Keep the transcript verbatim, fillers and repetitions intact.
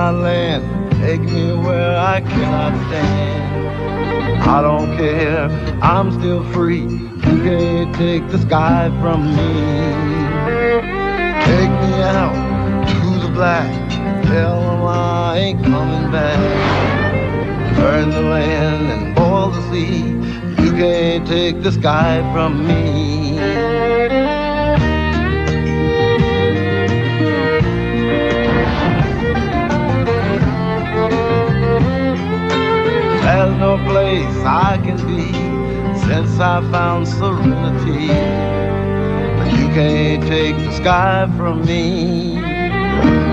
my land, take me where I cannot stand. I don't care, I'm still free. You can't take the sky from me. Take me out to the black, tell them I ain't coming back. Burn the land and boil the sea, you can't take the sky from me. There's no place I can be since I found serenity. But you can't take the sky from me.